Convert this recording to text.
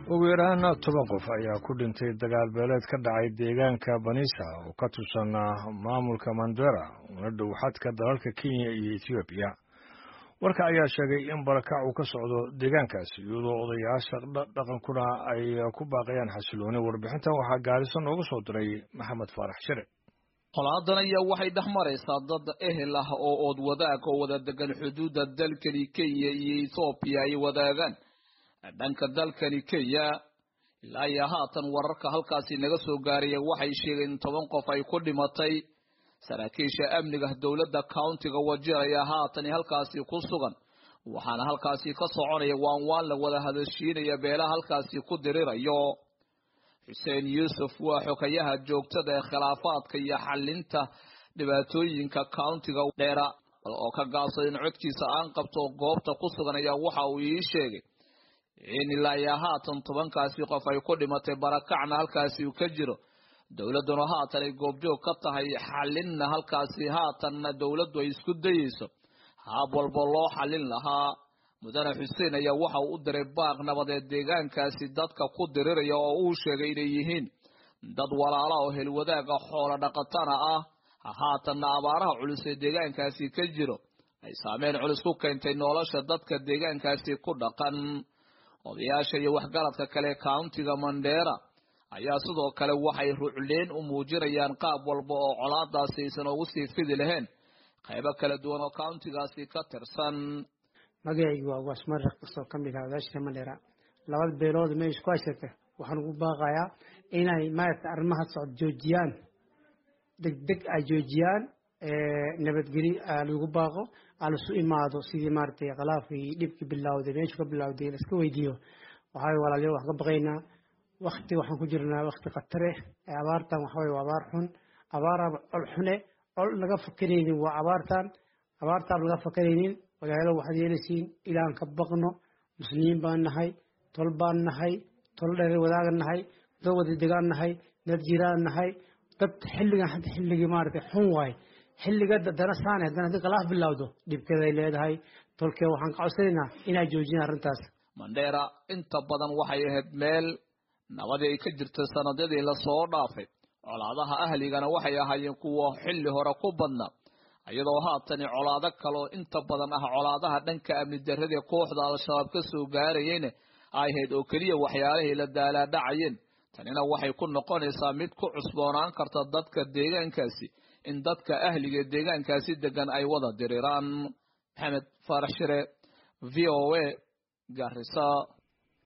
ugu yaraan 10 qof ayaa ku dhintay dagaal beeleed ka dhacay deegaanka Banisa oo ka tirsan maamulka Mandera una dhow xadka dalalka Kenya iyo Ethiopia. Warka ayaa sheegay in barakac uu ka socdo deegaankaasi iyadoo odayaasha dhaqankuna ay ku baaqayaan xasilooni. Warbixintan waxaa Gaarisa nooga soo diray Maxamed Faarax Shire. Qolaadan ayaa waxay dhaxmaraysaa dad ehel ah oo ood wadaag oo wada degan xuduudda dalkani Kenya iyo Ethiopia ay wadaagaan dhanka dalkani Kenya. ilaa iyo haatan wararka halkaasi naga soo gaaray waxay sheegeen 10 qof ay ku dhimatay. saraakiisha amniga dawladda countiga Wajir ayaa haatan halkaasi ku sugan, waxaana halkaasi ka soconaya waan la wada hadashiinaya beelaha halkaasi ku dirirayo. Hussein Yusuf waa xogayaha joogtada ee khilaafaadka iyo xalinta dhibaatooyinka countiga Mandera oo ka gaabsaday in codkiisa aan qabto goobta ku sugan ayaa waxa uu ii sheegay in ilaa iyo haatan 10kaasi qof ay ku dhimatay barakacna halkaasi uu ka jiro. dawladuna haatan ay goobjoog ka tahay xalinna halkaasi haatanna dawladdu ay isku dayeyso hab walba loo xalin lahaa. mudane Hussein ayaa waxa uu u diray baaq nabadeed deegaankaasi dadka ku diriraya oo uu sheegay inay yihiin dad walaalo oo hel wadaaga xoolo dhaqatana ah. haatanna abaaraha culus ee deegaankaasi ka jiro ay saameyn culus ku keentay nolosha dadka deegaankaasi ku dhaqan. odayaasha iyo waxgaradka kale countiga Mandera ayaa sidoo kale waxay ruucleen u muujinayaan qaab walba oo colaadaasi aysan ugu sii fidi lahayn qaybo kala duwan oo countigaasi ka tirsan. magacaygu waa Wasmar Raqso ka mid ah odayaasha Mandera. labada beelood meesh ku ashirta waxaan ugu baaqayaa inay maarta arrimaha socod joojiyaan, degdeg ay joojiyaan, nabadgeli lagu baaqo aan isu imaado sidii maartay khilaafkii dhibkii bilowday meesha ka bilowday la iska weydiiyo. waxay walaalayaal wax ka baqaynaa waqti waxaan ku jirnaa waqti khatar ah. abaartan waxa way abaar xun, abaar xune oo laga fakareynin waa abaartan laga fakareynin. walaalo waxaad yeelisiin ilaan ka baqno, muslimiin baan nahay, tol baan nahay, tol dheer wadaagan nahay, dad wada degaan nahay, dad jiraan nahay, dad xilliga maartay xun waay xilliga dadana saan haddana khilaaf bilowdo dhibkeeda ay leedahay. tolkee waxaan ka codsanaynaa inay joojiyaan arrintaas. Mandera inta badan waxay ahayd meel nabad ay ka jirtay sanadadii la soo dhaafay. colaadaha ahligana waxay ahaayeen kuwa xilli hore ku badnaa, iyadoo haatan colaado kale inta badan ah colaadaha dhanka amni darrada kooxda al-shabaab ka soo gaarayeen ay ahayd oo kaliya waxyaalihii la daalaadhacayeen. tanina waxay ku noqonaysaa mid ku cusboonaan karta dadka deegaankaasi in dadka ahliga deegaankaasi degan ay wada diriraan. Maxamed Faarax Shire, VOA, Garissa.